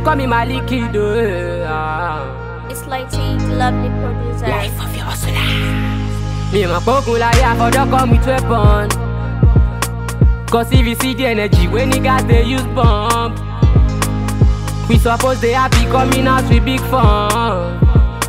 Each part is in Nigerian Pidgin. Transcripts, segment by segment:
call me Maliki do. It's like T, lovely producer. Life of your hustler. Me and my pokun like ya for don't come with weapon. Cause if you see the energy when niggas they use bomb, we suppose they happy coming out with big fun.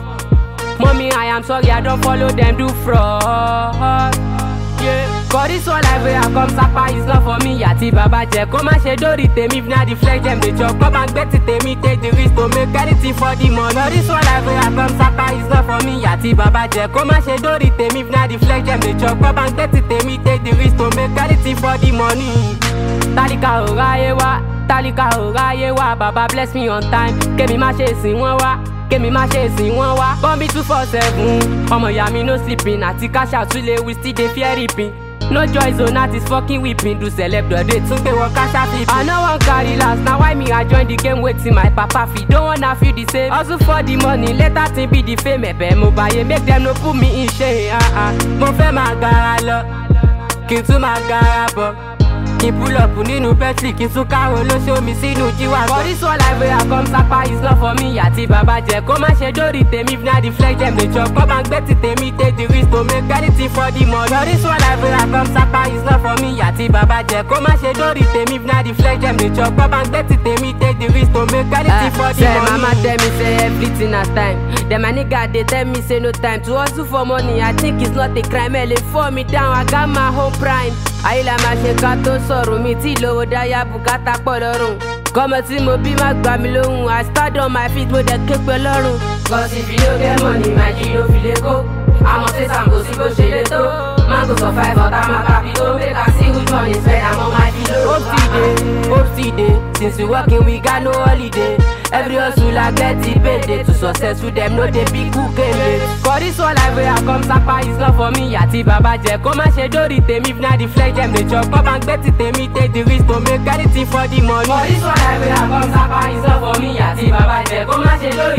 Mommy, I am sorry, I don't follow them, do fraud. Yeah, cause this one life where I come sapa is not for me. Yati baba je, come and shade it them if not deflect them they chop. Come and bet it me take the risk to make anything for the money. Cause this one life where I come sapa is not for me. Yati baba je, come and shade it them if not deflect them they chop. Come and bet it me take the risk to make anything for the money. Talika oraye wa, talika oraye wa. Baba bless me on time. Kemi ma she sin won wa. Kemi ma ṣe sin wọ́n wá. Bọ́m̀bì 247. Ọmọ ìyá mi no sleeping. Àti cash out tún lè we still dey fear ripping. No joy zone that is fucking whipping. Do celeb dọ̀dẹ̀ tún gbé wọ cash out flipping. I no wan carry last. Na why me I join the game wetin my papa fit. Don't wanna feel the same. Hustle for the money. Later thing be the fame. Ẹ̀bẹ̀ mo báyé make them no put me in shame. Mo fẹ́ máa gara lọ. Kí n tún máa gara bọ̀. Kí pull up nínú Bentley, kí tún káwọ́ ló show mi sínú jíwá. For this one life where I come sapa is not for me. Àti bàbá jẹ kó má ṣe dórí tèmi if na deflect them dey chop. Come and gbé ti tèmi take the risk to make anything for the money. For this one life where I come sapa is not for me. Àti bàbá jẹ kó má ṣe dórí tèmi if na deflect them dey chop. Come and gbé ti tèmi take the risk to make anything for the money. Say mama tell me say everything has time. Then my nigga they tell me say no time to hustle for money. I think it's not a crime. They fall me down, I got my whole prime. Ayila ma ṣe ká tó sọ̀rọ̀ mi tí lówó dáyà bùkátà pọ̀ lọ́rùn. Kọ́mọ tí mo bí má gbà mí lóhùn. I stand on my feet mo dẹ̀ ké pẹ́ lọ́rùn. Cause if you no get money, my G no fi lè kó. Àmọ́ ṣé Sambo sí bó ṣe lè tó. Mango survive ọ̀tá máa kàbí tó. Make I see which one is better, I'm on my below. Hope still dey. Since we working we got no holiday. Every hustle I get it payday. To successful them no dey big who came late. Cause this one life where I come sapa is not for me. Àti bàbá jẹ kó má ṣe dórí tèmi if na deflect them dey chop. Come and gbé ti tèmi take the risk to make anything for the money. Cause this one life where I come sapa is not for me. Àti bàbá jẹ kó má ṣe dórí